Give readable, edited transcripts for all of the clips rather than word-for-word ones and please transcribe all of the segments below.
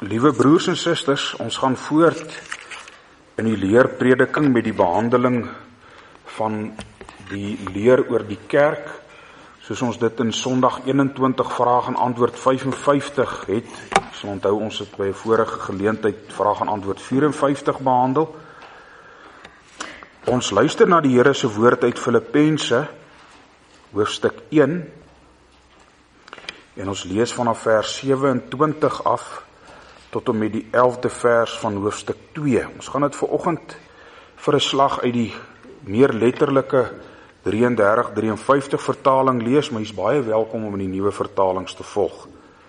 Liewe broers en susters, ons gaan voort in die leerprediking met die behandeling van die leer oor die kerk, soos ons dit in Sondag 21 vraag en antwoord 55 het. So onthou ons het by 'n vorige geleentheid vraag en antwoord 54 behandel. Ons luister na die Here se woord uit Filippense, hoofstuk 1, en ons lees vanaf vers 27 af, tot en met die 11de vers van hoofstuk 2. Ons gaan dit vanoggend vir 'n slag uit die meer letterlike 33-53 vertaling lees, maar jy is baie welkom om in die nuwe vertalings te volg.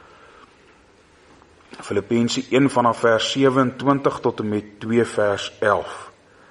Filippense 1 vanaf vers 27 tot en met 2 vers 11.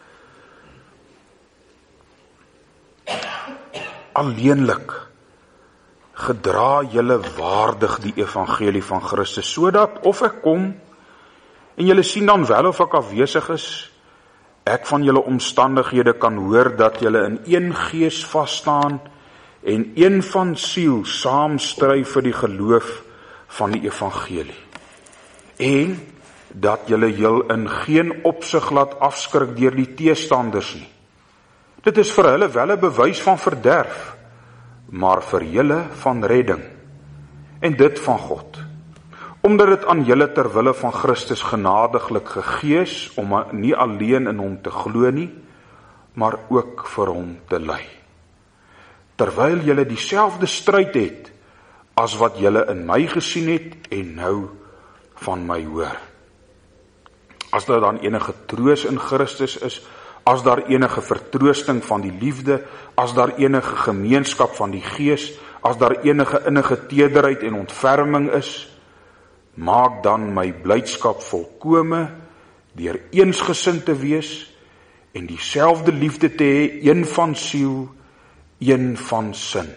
Alleenlik gedra julle waardig die evangelie van Christus, sodat of ek kom en julle sien dan wel of ek afwesig is, ek van julle omstandighede kan hoor dat julle in een gees vasstaan en een van siel saam stry vir die geloof van die evangelie. En dat julle jul in geen opsig laat afskrik deur die teestanders nie. Dit is vir hulle wel 'n bewys van verderf, maar vir julle van redding, en dit van God, omdat dit aan julle ter wille van Christus genadiglik gegee is, om nie alleen in hom te glo nie, maar ook vir hom te ly. Terwyl julle dieselfde stryd het, as wat julle in my gesien het, en nou van my hoor. As daar dan enige troos in Christus is, as daar enige vertroosting van die liefde, as daar enige gemeenskap van die gees, as daar enige innige tederheid en ontferming is, maak dan my blydskap volkome, deur eensgesind te wees, en dieselfde liefde te hê, een van siel, een van sin.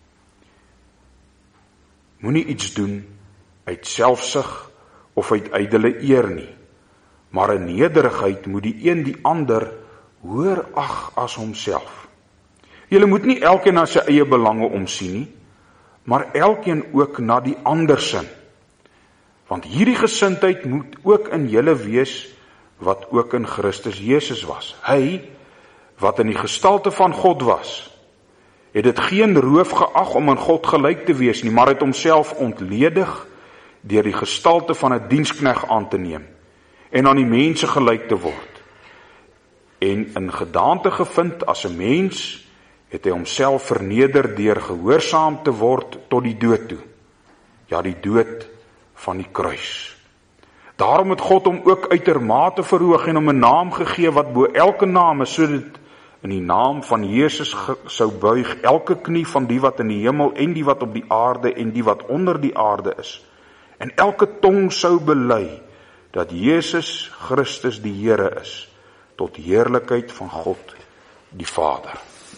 Moenie iets doen uit selfsug of uit ydelle eer nie, maar in nederigheid moet die een die ander hoër ag as homself. Julle moet nie elkeen na sy eie belange omsien nie, maar elkeen ook na die ander sin. Want hierdie gesindheid moet ook in julle wees, wat ook in Christus Jesus was. Hy, wat in die gestalte van God was, het dit geen roof geag om aan God gelyk te wees nie, maar het homself ontledig deur die gestalte van 'n diensknegt aan te neem, en aan die mense gelyk te word. En in gedaante gevind as 'n mens, het hy homself verneder deur gehoorsaam te word tot die dood toe. Ja, die dood van die kruis. Daarom het God hom ook uitermate verhoog en hom 'n naam gegee wat bo elke naam is, sodat in die naam van Jesus sou buig elke knie van die wat in die hemel en die wat op die aarde en die wat onder die aarde is. En elke tong sou bely dat Jesus Christus die Here is, tot heerlikheid van God die Vader.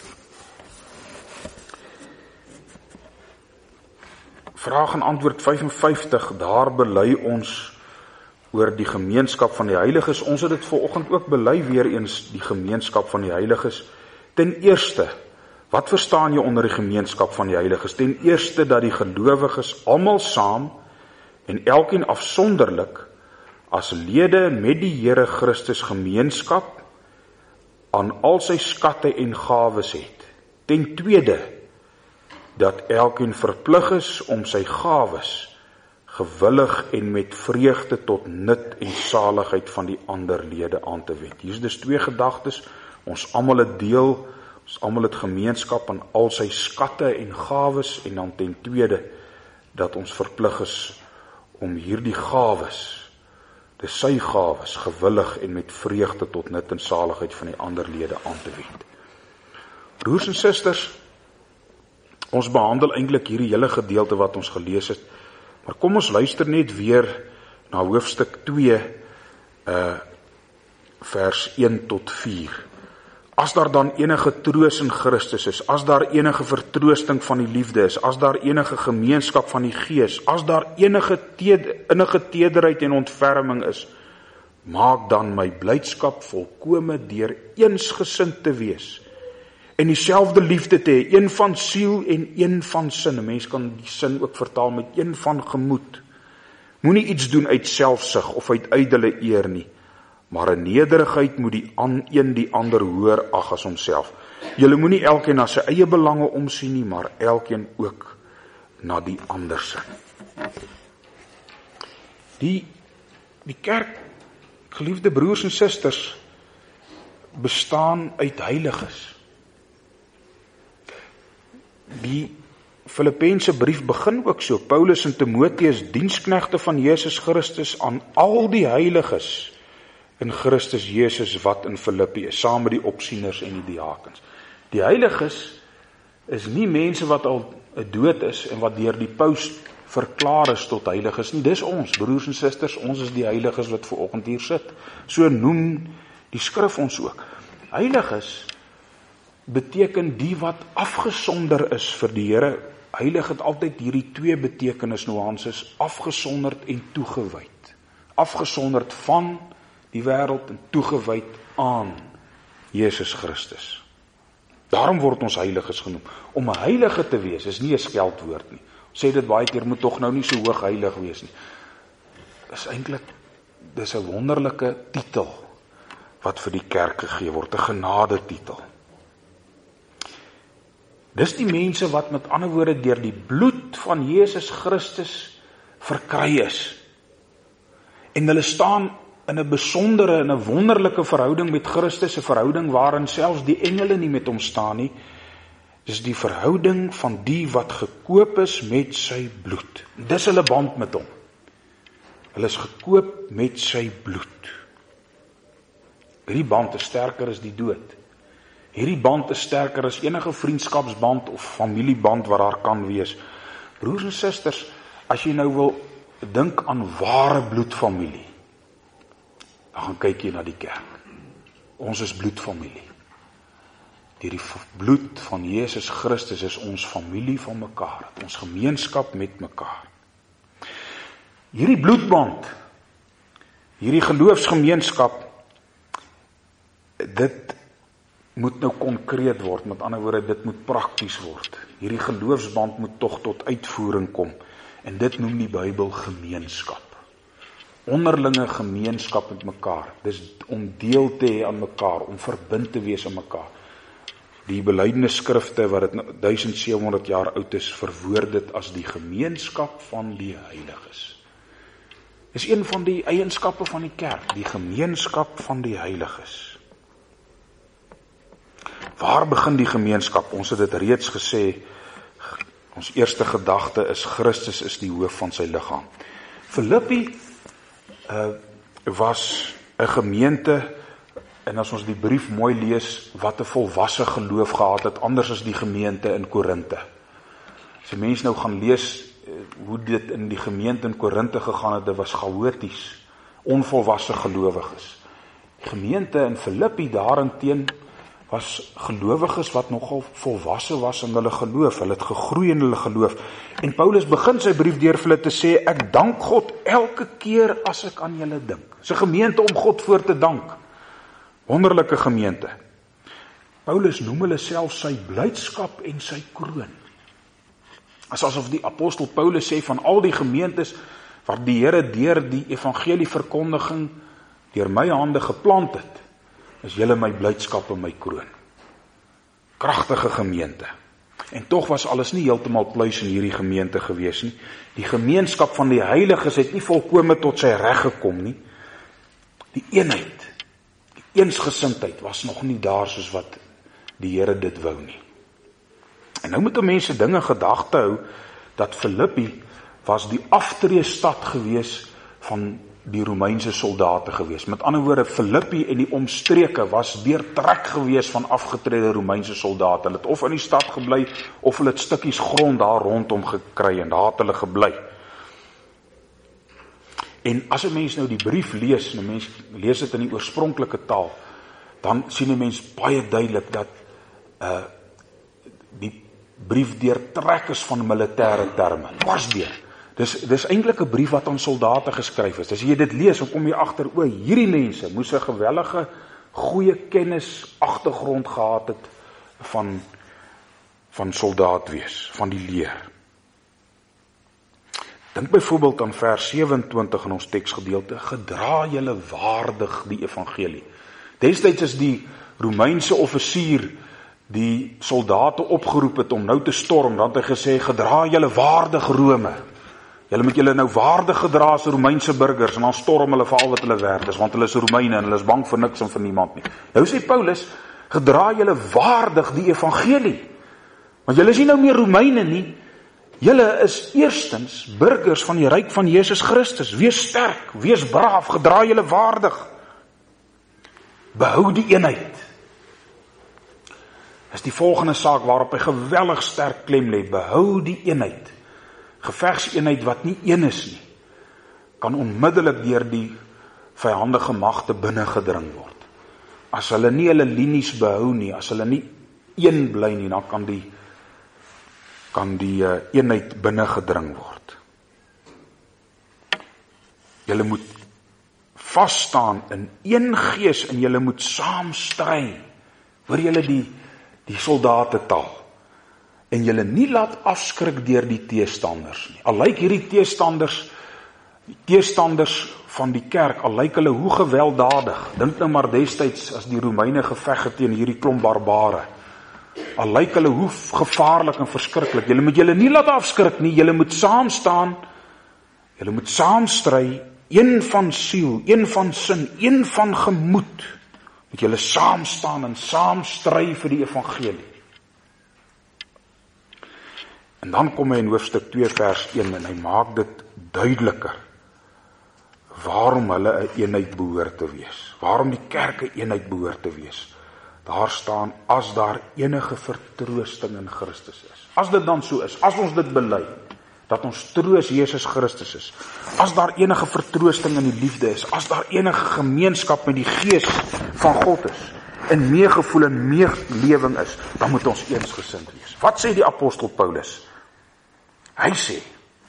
Vraag en antwoord 55, daar bely ons oor die gemeenskap van die heiliges. Ons het dit vanoggend ook bely weer eens, die gemeenskap van die heiliges. Ten eerste, wat verstaan jy onder die gemeenskap van die heiliges? Ten eerste dat die gelowiges almal saam en elkeen afsonderlik as lede met die Here Christus gemeenskap aan al sy skatte en gawes het. Ten tweede, dat elkeen verplig is om sy gawes gewillig en met vreugde tot nut en saligheid van die ander lede aan te wend. Hier is dus twee gedagtes, ons almal het deel, ons almal het gemeenskap aan al sy skatte en gawes, en dan ten tweede, dat ons verplig is om hierdie gawes, dis sy gawes, gewillig en met vreugde tot nut en saligheid van die ander lede aan te wend. Broers en susters, ons behandel eintlik hierdie hele gedeelte wat ons gelees het, maar kom ons luister net weer na hoofstuk 2, vers 1 tot 4. As daar dan enige troos in Christus is, as daar enige vertroosting van die liefde is, as daar enige gemeenskap van die gees, as daar enige tederheid en ontferming is, maak dan my blydskap volkome deur eensgesind te wees, en dieselfde liefde te hê, een van siel en een van sin. 'n Mens kan die sin ook vertaal met een van gemoed, Moenie iets doen uit selfsug of uit ydelle eer nie, maar in nederigheid moet een die ander hoër ag as homself. Julle moenie elkeen na sy eie belange omsien nie, maar elkeen ook na die ander se. Die kerk, geliefde broers en susters, bestaan uit heiliges. Die Filippense brief begin ook so. Paulus en Timoteus, diensknegte van Jesus Christus, aan al die heiliges in Christus Jesus wat in Filippi is, saam met die opsieners en die diakens. Die heiliges is nie mense wat al dood is en wat deur die paus verklaar is tot heiliges nie. Dis ons, broers en susters, ons is die heiliges wat vanoggend hier sit. So noem die skrif ons ook. Heiliges beteken die wat afgesonder is vir die Here. Heilig het altyd hierdie twee betekenis nuances, afgesonderd en toegewyd. Afgesonderd van die wêreld en toegewyd aan Jesus Christus. Daarom word ons heiliges genoem. Om 'n heilige te wees is nie 'n skeldwoord nie. Ons sê dit baie keer, moet tog nou nie so hoog heilig wees nie. Dis 'n wonderlike titel wat vir die kerk gegee word, 'n genadetitel. Dis die mense wat met ander woorde deur die bloed van Jesus Christus verkry is. En hulle staan in 'n besondere en 'n wonderlike verhouding met Christus, 'n verhouding waarin selfs die engele nie met hom staan nie. Dis die verhouding van die wat gekoop is met sy bloed. Dis hulle band met hom. Hulle is gekoop met sy bloed. Hierdie band is sterker as die dood. Hierdie band is sterker as enige vriendskapsband of familieband wat daar kan wees. Broers en susters, as jy nou wil dink aan ware bloedfamilie, dan gaan kyk jy na die kerk. Ons is bloedfamilie. Deur die bloed van Jesus Christus is ons familie van mekaar, ons gemeenskap met mekaar. Hierdie bloedband, hierdie geloofsgemeenskap, dit moet nou konkreet word, met ander woorde, dit moet prakties word. Hierdie geloofsband moet tog tot uitvoering kom, en dit noem die Bybel gemeenskap. Onderlinge gemeenskap met mekaar, dis om deel te hê aan mekaar, om verbind te wees aan mekaar. Die belydenisskrifte wat dit 1700 jaar oud is, verwoord dit as die gemeenskap van die heiliges. Dis een van die eienskappe van die kerk, die gemeenskap van die heiliges. Waar begin die gemeenskap? Ons het dit reeds gesê, ons eerste gedagte is Christus is die hoof van sy liggaam. Filippi was 'n gemeente, en as ons die brief mooi lees, wat 'n volwasse geloof gehad het, anders as die gemeente in Korinte. As 'n mens nou gaan lees hoe dit in die gemeente in Korinte gegaan het, dit was chaoties, onvolwasse gelowiges. Die gemeente in Filippi daarenteen was gelowiges wat nogal volwasse was in hulle geloof, hulle het gegroei in hulle geloof. En Paulus begin sy brief deur vir hulle te sê, ek dank God elke keer as ek aan julle dink. Dis 'n gemeente om God voor te dank. Wonderlike gemeente. Paulus noem hulle self sy blydskap en sy kroon. As asof die apostel Paulus sê, van al die gemeentes wat die Here deur die evangelie verkondiging deur my hande geplant het, is julle my blydskap en my kroon. Kragtige gemeente. En tog was alles nie heeltemal pluis in hierdie gemeente gewees nie. Die gemeenskap van die heiliges het nie volkome tot sy reg gekom nie. Die eenheid, die eensgesindheid was nog nie daar soos wat die Here dit wou nie. En nou moet mense dinge gedagte hou, dat Filippi was die aftreestad gewees van die Romeinse soldate gewees. Met ander woorde, Filippi en die omstreke was deurtrek gewees van afgetrede Romeinse soldate. Hulle het of in die stad gebly, of hulle het stukkies grond daar rondom gekry, en daar het hulle gebly. En as 'n mens nou die brief lees, en 'n mens lees dit in die oorspronklike taal, dan sien 'n mens baie duidelik dat die brief deurtrek is van militêre terme, dwarsdeur. Dis eintlik 'n brief wat aan soldate geskryf is. As jy dit lees, dan kom jy agter, hierdie mense moes 'n gewellige goeie kennis agtergrond gehad het van soldaat wees, van die leer. Dink byvoorbeeld aan vers 27 in ons teksgedeelte, gedra julle waardig die evangelie. Destyds is die Romeinse offisier die soldate opgeroep het om nou te storm, dan het hy gesê, gedra julle waardig Rome. Julle moet julle nou waardig gedra as Romeinse burgers, en dan storm hulle vir al wat hulle werd is, want hulle is Romeine en hulle is bang vir niks en vir niemand nie. Nou sê Paulus, gedra julle waardig die evangelie. Want julle is nie nou meer Romeine nie, julle is eerstens burgers van die ryk van Jesus Christus. Wees sterk, wees braaf, gedra julle waardig. Behou die eenheid. Dis die volgende saak waarop hy geweldig sterk klem lê. Behou die eenheid. Gevegseenheid wat nie een is nie, kan onmiddellik deur die vyandige magte binne gedring word. As hulle nie hulle linies behou nie, as hulle nie een bly nie, dan kan die eenheid binne gedring word. Julle moet vas staan in een gees en julle moet saam stry. Hoor julle die soldate taal? En julle nie laat afskrik deur die teestanders nie. Al lyk hierdie teestanders van die kerk, al lyk hulle hoe gewelddadig. Dink nou maar destyds as die Romeine geveg het teen hierdie klomp barbare. Al lyk hulle hoe gevaarlik en verskriklik. Julle moet julle nie laat afskrik nie, julle moet saam staan, julle moet saam stry, een van siel, een van sin, een van gemoed. Moet julle saam staan en saam stry vir die evangelie. En dan kom hy in hoofstuk 2 vers 1 en hy maak dit duideliker waarom hulle 'n eenheid behoort te wees. Waarom die kerk 'n eenheid behoort te wees. Daar staan, as daar enige vertroosting in Christus is. As dit dan so is, as ons dit bely, dat ons troos Jesus Christus is, as daar enige vertroosting in die liefde is, as daar enige gemeenskap met die gees van God is, en meegevoel en meelewing is, dan moet ons eensgesind wees. Wat sê die apostel Paulus? Hy sê,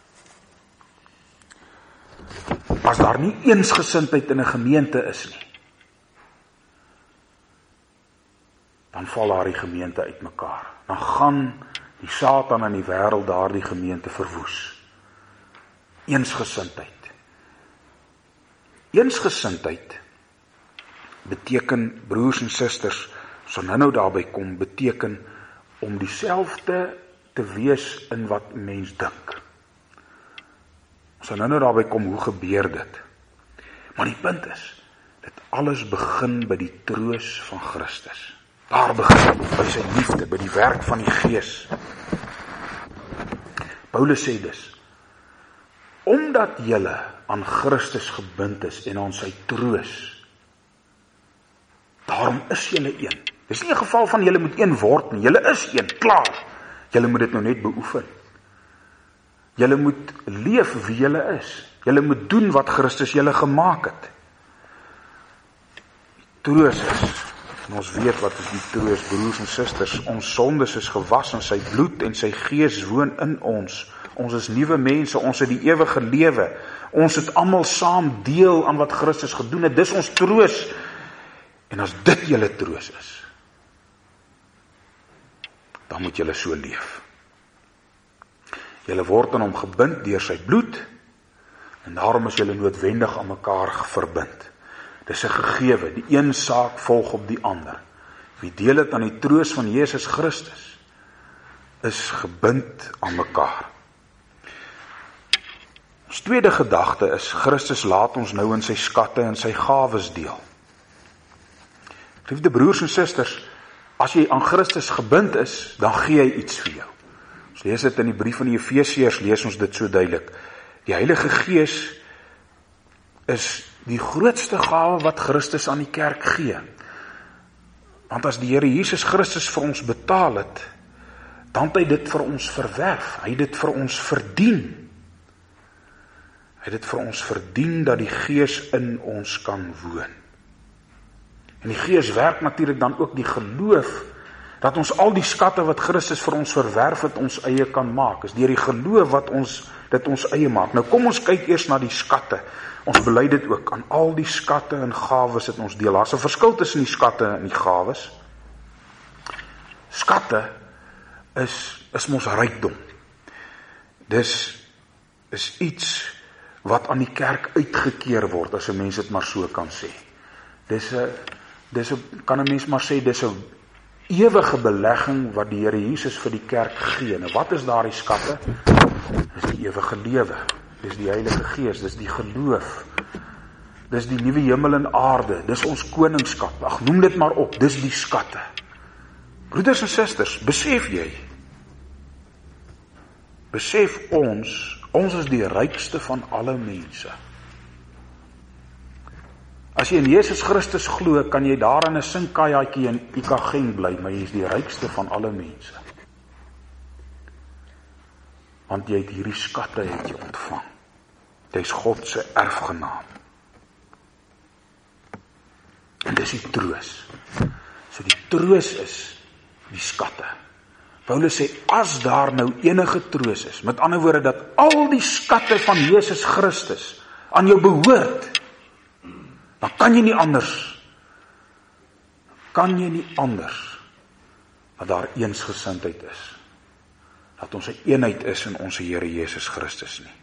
as daar nie eensgesindheid in 'n gemeente is nie, dan val daar die gemeente uitmekaar. Dan gaan die Satan in die wêreld daardie gemeente verwoes. Eensgesindheid. Eensgesindheid beteken, broers en susters, so nou daarby kom, beteken om dieselfde te wees in wat mens dink. So nou daarby kom, hoe gebeur dit? Maar die punt is, dit alles begin by die troos van Christus. Daar begin dit, by sy liefde, by die werk van die Gees. Paulus sê dus, omdat julle aan Christus gebind is en aan sy troos, daarom is julle een. Dis nie 'n geval van julle moet een word nie, julle is een, klaar. Julle moet dit nou net beoefen. Julle moet leef wie julle is. Julle moet doen wat Christus julle gemaak het. Troos is, en ons weet wat is die troos, broers en susters, ons sondes is gewas in sy bloed en sy gees woon in ons. Ons is nuwe mense, ons het die ewige lewe. Ons het almal saam deel aan wat Christus gedoen het. Dis ons troos. En as dit julle troos is, dan moet julle so leef. Julle word aan hom gebind deur sy bloed, en daarom is julle noodwendig aan mekaar verbind. Dis 'n gegewe, die een saak volg op die ander. Wie deel het aan die troos van Jesus Christus, is gebind aan mekaar. Ons tweede gedagte is, Christus laat ons nou in sy skatte en sy gawes deel. Liefde broers en susters, as jy aan Christus gebind is, dan gee hy iets vir jou. Ons lees dit in die brief van die Efesiërs, lees ons dit so duidelik. Die Heilige Gees is die grootste gawe wat Christus aan die kerk gee. Want as die Here Jesus Christus vir ons betaal het, dan het hy dit vir ons verwerf. Hy het dit vir ons verdien. Hy het dit vir ons verdien dat die Gees in ons kan woon. En die Gees werk natuurlik dan ook die geloof, dat ons al die skatte wat Christus vir ons verwerf het, ons eie kan maak. Is deur die geloof wat ons dit ons eie maak. Nou kom ons kyk eers na die skatte. Ons bely dit ook, aan al die skatte en gawes het ons deel. Daar's 'n verskil tussen die skatte en die gawes. Skatte is mos rykdom. Dis is iets wat aan die kerk uitgekeer word, as 'n mens dit maar so kan sê. Kan 'n mens maar sê, dis 'n ewige belegging wat die Here Jesus vir die kerk gee. Nou wat is daardie skatte? Dis die ewige lewe, dis die Heilige Gees, dis die geloof, dis die nuwe hemel en aarde, dis ons koningskap, ag noem dit maar op, dis die skatte. Broeders en susters, besef ons is die rykste van alle mense. As jy in Jesus Christus glo, kan jy daar in 'n sinkkajaatjie in Ikageng bly, maar jy is die rykste van alle mense. Want jy het hierdie skatte ontvang. Dit is God se erfgenaam. En dis die troos. So die troos is die skatte. Paulus sê, as daar nou enige troos is, met ander woorde dat al die skatte van Jesus Christus aan jou behoort, dan kan jy nie anders dat daar eensgesindheid is, dat ons 'n eenheid is in ons Here Jesus Christus nie.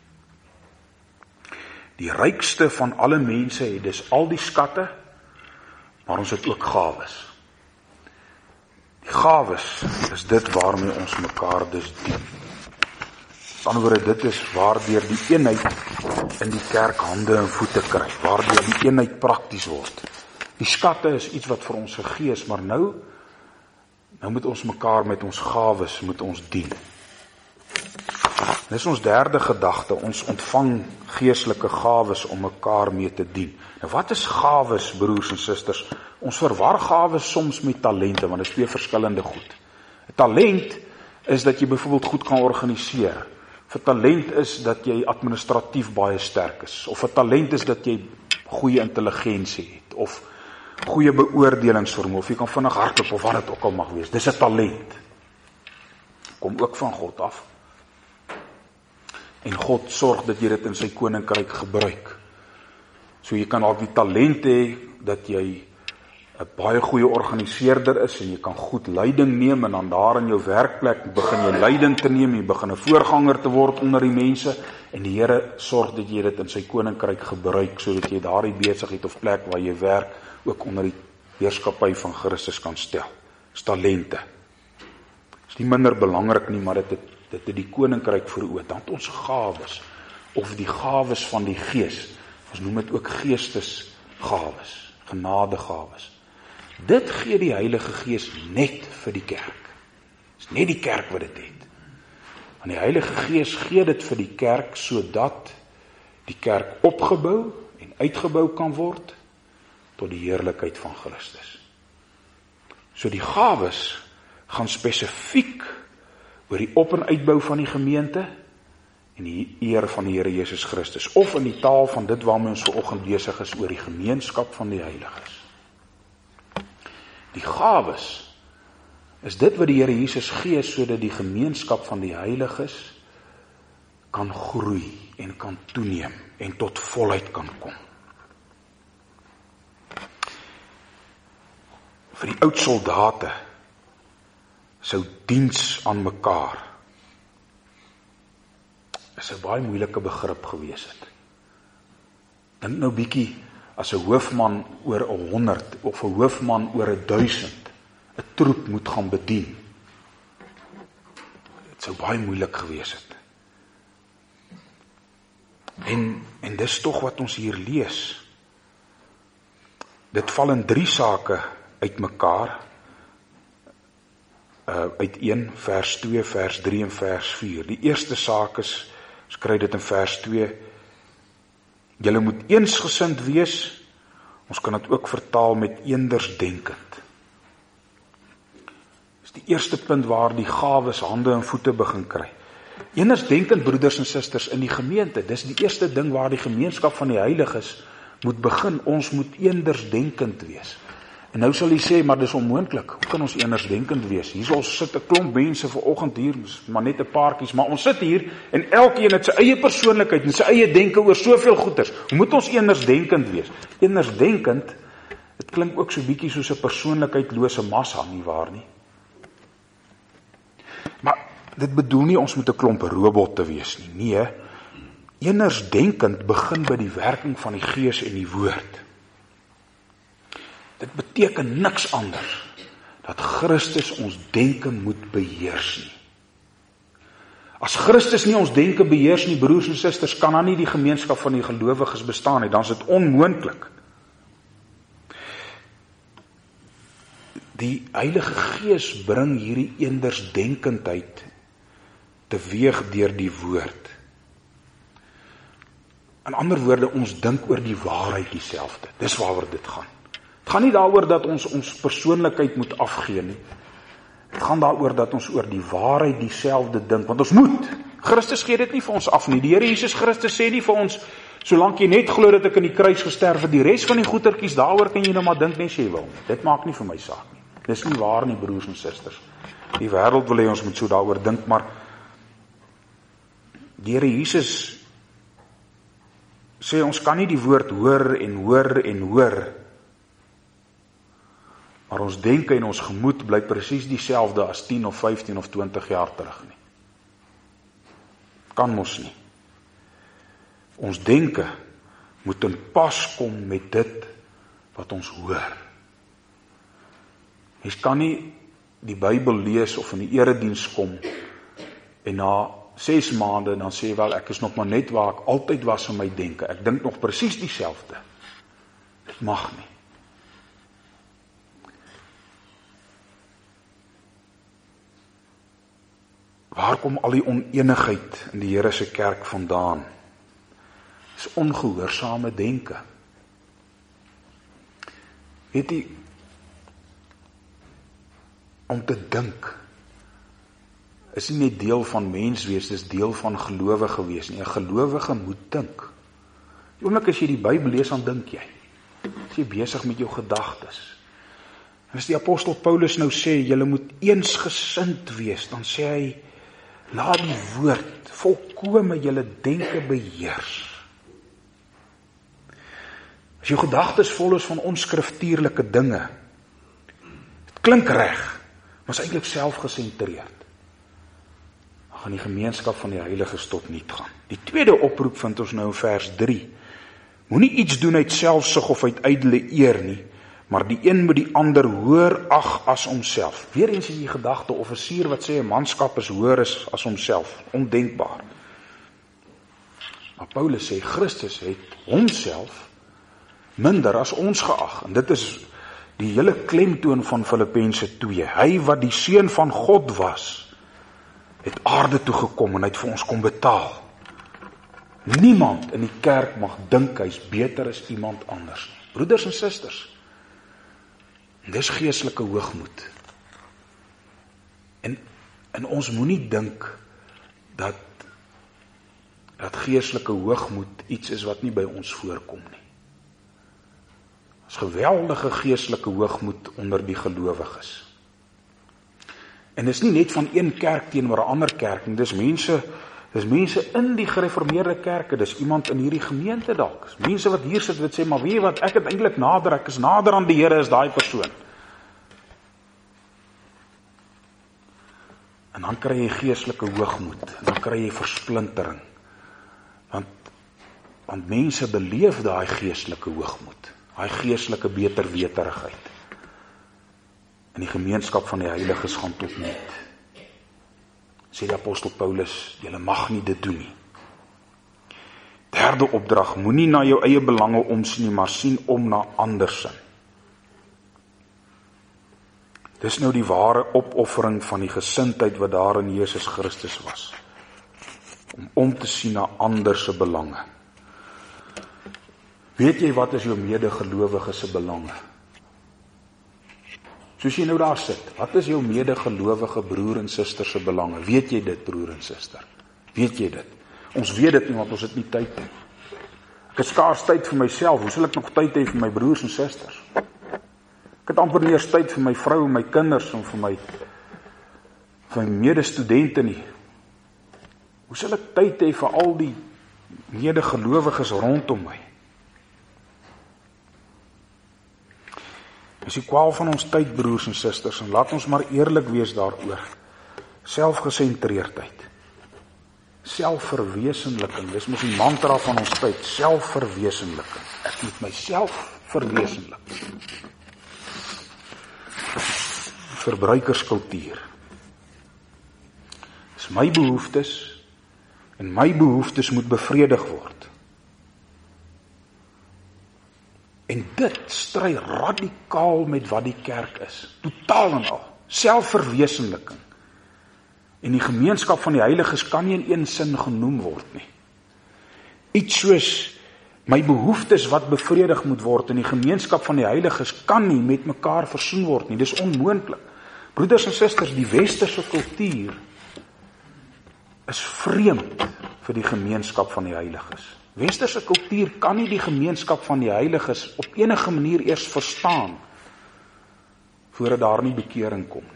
Die rykste van alle mense het dus al die skatte, maar ons het ook gawes. Die gawes is dit waarmee ons mekaar dus dien. Met ander woorde, dit is waardeur die eenheid in die kerk hande en voete kry, waardeur die eenheid prakties word. Die skatte is iets wat vir ons gegee is, maar nou moet ons mekaar met ons gawes moet ons dien. Dis ons derde gedagte, ons ontvang geestelike gawes om mekaar mee te dien. Nou wat is gawes, broers en susters? Ons verwar gawes soms met talente, want dit is twee verskillende goed. 'n Talent is dat jy byvoorbeeld goed kan organiseer. Vir talent is dat jy administratief baie sterk is, of 'n talent is dat jy goeie intelligensie het, of goeie beoordelingsvermoë, of jy kan vinnig hardloop, of wat dit ook al mag wees. Dis 'n talent. Kom ook van God af. En God sorg dat jy dit in sy koninkryk gebruik. So jy kan ook die talent hê dat jy 'n baie goeie organiseerder is, en jy kan goed leiding neem, en dan daar in jou werkplek begin jy leiding te neem, jy begin 'n voorganger te word onder die mense, en die Here sorg dat jy dit in sy koninkryk gebruik, sodat jy daardie besigheid of plek waar jy werk, ook onder die heerskappy van Christus kan stel. Dis talente. Dis nie minder belangrik nie, maar dit het die koninkryk voor oë. Dan ons gawes, of die gawes van die Gees. Ons noem dit ook geestesgawes, genadegawes. Dit gee die Heilige Gees net vir die kerk. Dis net die kerk wat dit het. Want die Heilige Gees gee dit vir die kerk, sodat die kerk opgebou en uitgebou kan word tot die heerlikheid van Christus. So die gawes gaan spesifiek oor die op- en uitbou van die gemeente en die eer van die Here Jesus Christus, of in die taal van dit waarmee ons vanoggend besig is, oor die gemeenskap van die heiliges. Die gawes is dit wat die Here Jesus gee, sodat die gemeenskap van die heiliges kan groei en kan toeneem en tot volheid kan kom. Vir die oud soldate sou diens aan mekaar is 'n baie moeilike begrip gewees het. Dink nou bietjie, as 'n hoofman oor 100 of 'n hoofman oor 1000 'n troep moet gaan bedien. Dit sou baie moeilik gewees het. En dis tog wat ons hier lees. Dit val in 3 sake uit mekaar. Uit 1 vers 2, vers 3 en vers 4. Die eerste saak is, skryf dit in vers 2, julle moet eensgesind wees. Ons kan dit ook vertaal met eendersdenkend. Dis die eerste punt waar die gawes hande en voete begin kry. Eendersdenkend, broeders en susters, in die gemeente, dis die eerste ding waar die gemeenskap van die heiliges moet begin. Ons moet eendersdenkend wees. En nou sal jy sê, maar dis onmoontlik. Hoe kan ons eendersdenkend wees? Hier sit 'n klomp mense vanoggend hier, maar net 'n paartjies, maar ons sit hier en elkeen het sy eie persoonlikheid en sy eie denke oor soveel goeters. Hoe moet ons eendersdenkend wees? Eendersdenkend, dit klink ook so bietjie soos 'n persoonlikheidlose massa, nie waar nie? Maar dit bedoel nie ons moet 'n klomp robotte wees nie. Nee, Enersdenkend begin by die werking van die Gees en die Woord. Dit beteken niks anders dat Christus ons denke moet beheers nie. As Christus nie ons denke beheers nie, broers en susters, kan dan nie die gemeenskap van die gelowiges bestaan nie, dan is dit onmoontlik. Die Heilige Gees bring hierdie enersdenkendheid teweeg deur die Woord. In ander woorde, ons dink oor die waarheid dieselfde. Dis waaroor dit gaan. Het gaan nie daaroor dat ons persoonlikheid moet afgee nie. Het gaan daaroor dat ons oor die waarheid dieselfde dink, want ons moet. Christus gee dit nie vir ons af nie. Die Here Jesus Christus sê nie vir ons, solank jy net glo dat ek in die kruis gesterf het, die res van die goetertjies, daaroor kan jy nou maar dink net as jy wil. Dit maak nie vir my saak nie. Dis nie waar nie, broers en susters. Die wêreld wil hê ons moet so daaroor dink, maar die Here Jesus sê ons kan nie die woord hoor en hoor en hoor, maar ons denke en ons gemoed bly presies dieselfde as 10 of 15 of 20 jaar terug nie. Kan mos nie. Ons denke moet in pas kom met dit wat ons hoor. Mens kan nie die Bybel lees of in die erediens kom en na 6 maande dan sê wel ek is nog maar net waar ek altyd was in my denke. Ek dink nog presies dieselfde. Dit mag nie. Waar kom al die oneenigheid in die Here se kerk vandaan? Dis ongehoorsame denke. Weet jy, om te dink is nie net deel van mens wees, dis deel van gelowige wees nie. 'n Gelowige moet dink. Die oomblik as jy die Bybel lees, dan dink jy. As jy besig met jou gedagtes. En as die apostel Paulus nou sê, julle moet eensgesind wees, dan sê hy, laat die woord volkome julle denke beheers. As jou gedagtes vol is van onskriftuurlike dinge, dit klink reg, maar is eintlik selfgesentreerd. Dan gaan die gemeenskap van die heiliges tot niet gaan. Die tweede oproep vind ons nou in vers 3. Moenie iets doen uit selfsug of uit ydelle eer nie, maar die een moet die ander hoër ag as homself. Weereens is die gedagte offisier wat sê 'n manskap is hoër as homself, ondenkbaar. Maar Paulus sê Christus het homself minder as ons geag, en dit is die hele klemtoon van Filippense 2. Hy wat die seun van God was, het aarde toe gekom en hy het vir ons kom betaal. Niemand in die kerk mag dink hy's beter as iemand anders. Broeders en susters, dis geestelike hoogmoed. En ons moenie dink dat geestelike hoogmoed iets is wat nie by ons voorkom nie. Dis geweldige geestelike hoogmoed onder die gelowiges. En dis nie net van een kerk teenoor 'n ander kerk nie, dis mense in die gereformeerde kerke, dis iemand in hierdie gemeente dalk. Dis mense wat hier sit wat sê, maar weet jy wat, ek het eintlik nader, ek is nader aan die Here as daai persoon. En dan kry jy geestelike hoogmoed, en dan kry jy versplintering. Want mense beleef daai geestelike hoogmoed, daai geestelike beterweterigheid. En die gemeenskap van die heiliges gaan tot niet. Sê die apostel Paulus, julle mag nie dit doen nie. Derde opdrag, moenie na jou eie belange omsien nie, maar sien om na andersin. Dis nou die ware opoffering van die gesindheid wat daar in Jesus Christus was. Om te sien na ander se belange. Weet jy wat is jou medegelowige se belange? Soos jy nou daar sit, wat is jou medegelowige broer en suster se belange? Weet jy dit, broer en suster? Weet jy dit? Ons weet dit nie, want ons het nie tyd nie. Ek het skaars tyd vir myself, hoe sal ek nog tyd hê vir my broers en susters? Ek het amper nie eers tyd vir my vrou en my kinders en vir my medestudente nie. Hoe sal ek tyd hê vir al die medegelowiges rondom my? Dis die kwaal van ons tyd, broers en susters, en laat ons maar eerlik wees daaroor. Selfgesentreerdheid. Selfverwesenliking, dis mos die mantra van ons tyd, selfverwesenliking. Ek moet myself verwesenlik. Verbruikerskultuur. Dis my behoeftes, en my behoeftes moet bevredig word. En dit stry radikaal met wat die kerk is, totaal en al, selfverwesenliking. En die gemeenskap van die heiliges kan nie in een sin genoem word nie. Iets soos my behoeftes wat bevredig moet word in die gemeenskap van die heiliges kan nie met mekaar versoen word nie, dis onmoontlik. Broeders en susters, die westerse kultuur is vreemd vir die gemeenskap van die heiliges. Westerse kultuur kan nie die gemeenskap van die heiliges op enige manier eers verstaan voordat daar nie bekering kom nie.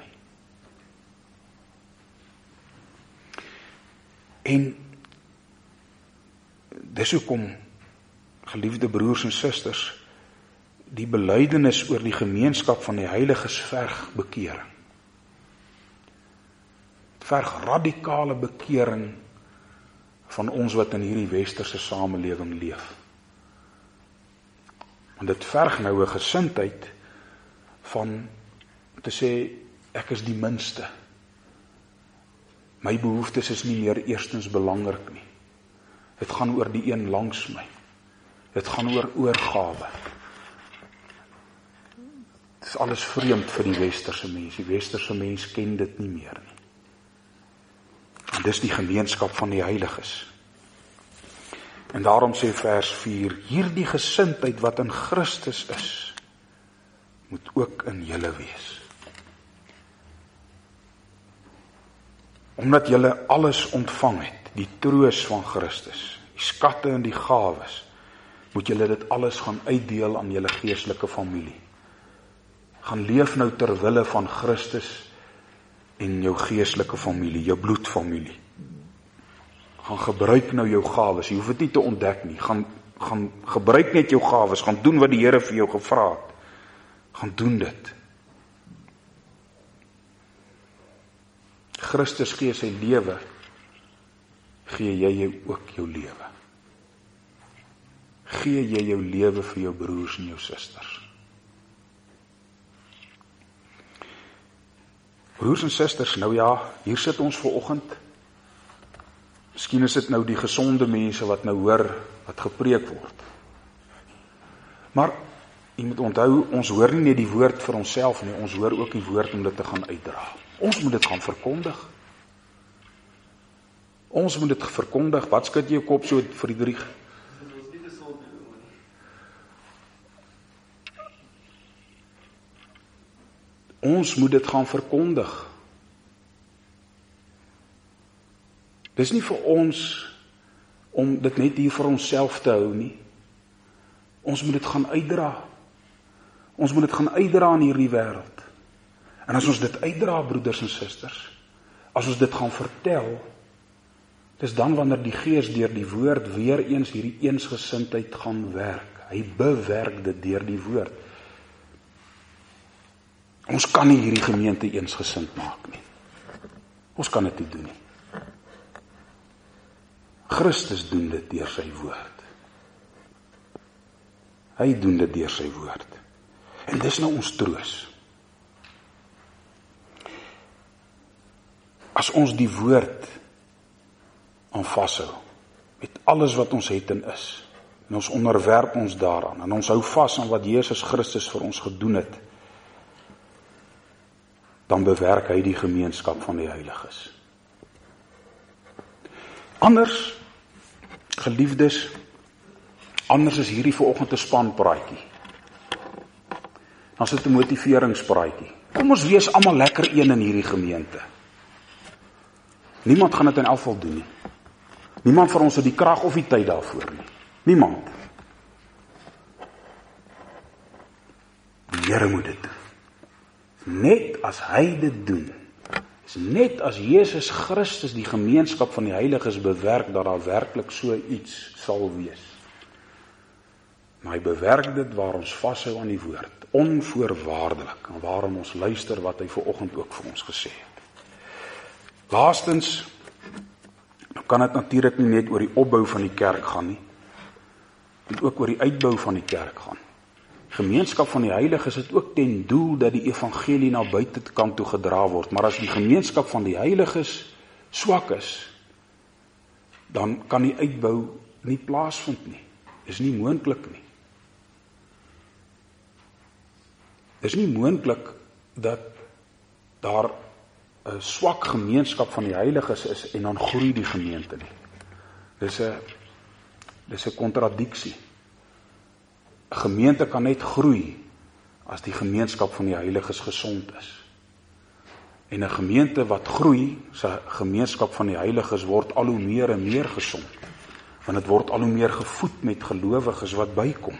En dis hoekom, geliefde broers en susters, die belydenis oor die gemeenskap van die heiliges verg bekering. Het verg radikale bekering van ons wat in hierdie westerse samelewing leef. Want dit verg nou 'n gesindheid van te sê, ek is die minste. My behoeftes is nie meer eerstens belangrik nie. Het gaan oor die een langs my. Het gaan oor oorgawe. Het is alles vreemd vir die westerse mens. Die westerse mens ken dit nie meer nie. En dis die gemeenskap van die heiliges. En daarom sê vers 4, hierdie gesindheid wat in Christus is, moet ook in julle wees. Omdat julle alles ontvang het, die troos van Christus, die skatte en die gawes, moet julle dit alles gaan uitdeel aan julle geestelike familie. Gaan leef nou ter wille van Christus en jou geestelike familie, jou bloedfamilie. Gaan gebruik nou jou gawes, jy hoef dit nie te ontdek nie, gaan gebruik net jou gawes, gaan doen wat die Here vir jou gevra het. Gaan doen dit. Christus gee sy lewe, gee jy ook jou lewe. Gee jy jou lewe vir jou broers en jou susters. Broers en susters, nou ja, hier sit ons vanoggend. Miskien is dit nou die gesonde mense wat nou hoor, wat gepreek word. Maar, jy moet onthou, ons hoor nie net die woord vir onsself nie, ons hoor ook die woord om dit te gaan uitdra. Ons moet dit gaan verkondig. Ons moet dit verkondig. Wat skud jy jou kop so, Friedrich? Ons moet dit gaan verkondig. Dis nie vir ons om dit net hier vir onsself te hou nie. Ons moet dit gaan uitdra. Ons moet dit gaan uitdra in hierdie wêreld. En as ons dit uitdra, broeders en susters, as ons dit gaan vertel, dis dan wanneer die Gees deur die woord weer eens hierdie eensgesindheid gaan werk. Hy bewerk dit deur die woord. Ons kan nie hierdie gemeente eensgesind maak nie. Ons kan dit nie doen nie. Christus doen dit deur sy woord. Hy doen dit deur sy woord. En dis nou ons troos. As ons die woord aan vashou, met alles wat ons het en is, en ons onderwerp ons daaraan, en ons hou vas aan wat Jesus Christus vir ons gedoen het, dan bewerk hy die gemeenskap van die heiliges. Anders, geliefdes, anders is hierdie vanoggend 'n spanpraatjie. Dan is dit 'n motiveringspraatjie. Kom ons wees almal lekker een in hierdie gemeente. Niemand gaan dit in elk geval doen nie. Niemand van ons het die krag of die tyd daarvoor nie. Niemand. Die Here moet dit doen. Net as hy dit doen, is net as Jesus Christus die gemeenskap van die heiliges bewerk, dat daar werklik so iets sal wees. Maar hy bewerk dit waar ons vashou aan die woord, onvoorwaardelik, en waarom ons luister wat hy vanoggend ook vir ons gesê het. Laastens, dan kan dit natuurlik nie net oor die opbou van die kerk gaan nie, en ook oor die uitbou van die kerk gaan. Gemeenskap van die heiliges het ook ten doel dat die evangelie na buitekant toe gedra word, maar as die gemeenskap van die heiliges swak is, dan kan die uitbou nie plaasvind nie. Dis nie moontlik nie. Dis nie moontlik dat daar 'n swak gemeenskap van die heiliges is en dan groei die gemeente nie. Dis 'n kontradiksie. 'n Gemeente kan net groei as die gemeenskap van die heiliges gesond is. En 'n gemeente wat groei, sy gemeenskap van die heiliges word al hoe meer en meer gesond. Want dit word al hoe meer gevoed met gelowiges wat bykom.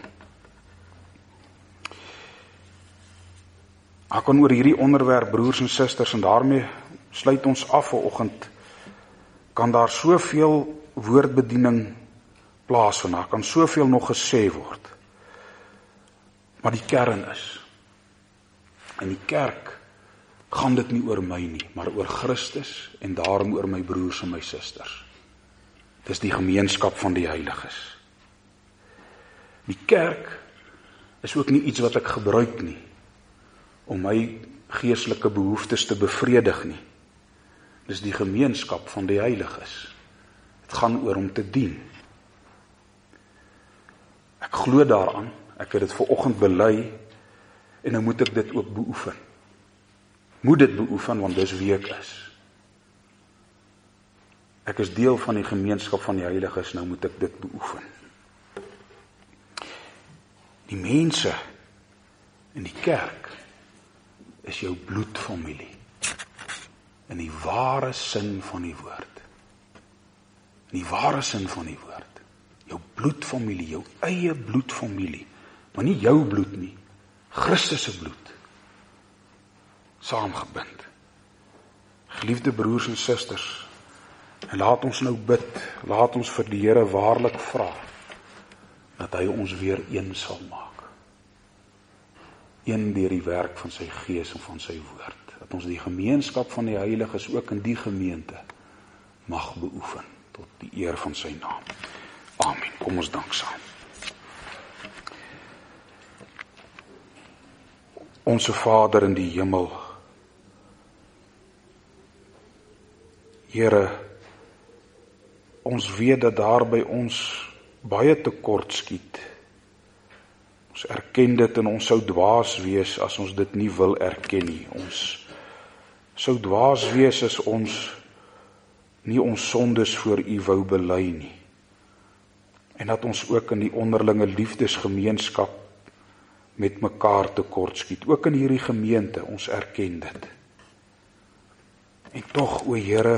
Ek kan oor hierdie onderwerp, broers en susters, en daarmee sluit ons af vanoggend, kan daar soveel woordbediening plaasvind, daar kan soveel nog gesê word. Maar die kern is, in die kerk gaan dit nie oor my nie, maar oor Christus en daarom oor my broers en my susters. Dis die gemeenskap van die heiliges. Die kerk is ook nie iets wat ek gebruik nie, om my geestelike behoeftes te bevredig nie. Dis die gemeenskap van die heiliges. Het gaan oor om te dien. Ek glo daaraan, ek het dit vanoggend bely, en nou moet ek dit ook beoefen. Moet dit beoefen, want dis wie ek is. Ek is deel van die gemeenskap van die heiliges, nou moet ek dit beoefen. Die mense in die kerk is jou bloedfamilie, in die ware sin van die woord. In die ware sin van die woord. Jou bloedfamilie, jou eie bloedfamilie, maar nie jou bloed nie, Christus se bloed, saamgebind. Geliefde broers en susters, en laat ons nou bid, laat ons vir die Here waarlik vra, dat hy ons weer een sal maak. Een deur die werk van sy gees en van sy woord. Dat ons die gemeenskap van die heiliges ook in die gemeente mag beoefen, tot die eer van sy naam. Amen. Kom ons dank saam. Onse Vader in die hemel, Here, ons weet dat daar by ons baie tekort skiet. Ons erken dit en ons sou dwaas wees as ons dit nie wil erken nie. Ons sou dwaas wees as ons nie ons sondes voor U wou bely nie. En dat ons ook in die onderlinge liefdesgemeenskap met mekaar tekort skiet. Ook in hierdie gemeente, ons erken dit. En tog, o Here,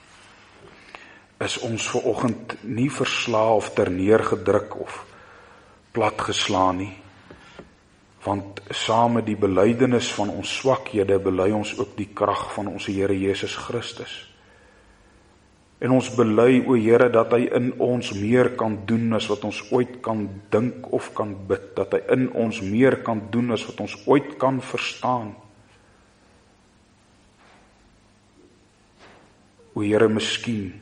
is ons vanoggend nie versla of terneergedruk of platgeslaan nie, want saam met die belydenis van ons swakhede bely ons ook die krag van ons Here Jesus Christus. En ons bely, o Here, dat hy in ons meer kan doen as wat ons ooit kan dink of kan bid, dat hy in ons meer kan doen as wat ons ooit kan verstaan. O Here, miskien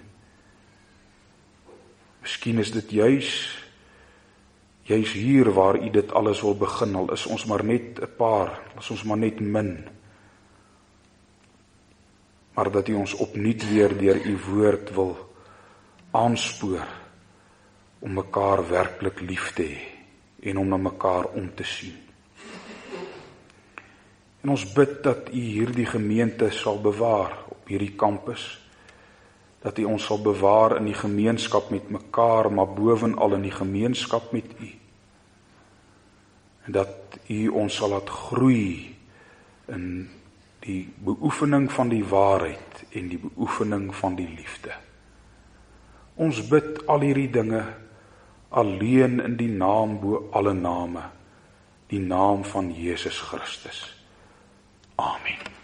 is dit juis hier waar U dit alles wil begin, al is ons maar net 'n paar, is ons maar net min. Maar dat U ons opnuut weer deur U woord wil aanspoor om mekaar werklik lief te hê en om na mekaar om te sien. En ons bid dat U hierdie gemeente sal bewaar op hierdie kampus, dat U ons sal bewaar in die gemeenskap met mekaar, maar bovenal in die gemeenskap met U. En dat U ons sal laat groei in die beoefening van die waarheid en die beoefening van die liefde. Ons bid al hierdie dinge alleen in die naam bo alle name, die naam van Jesus Christus. Amen.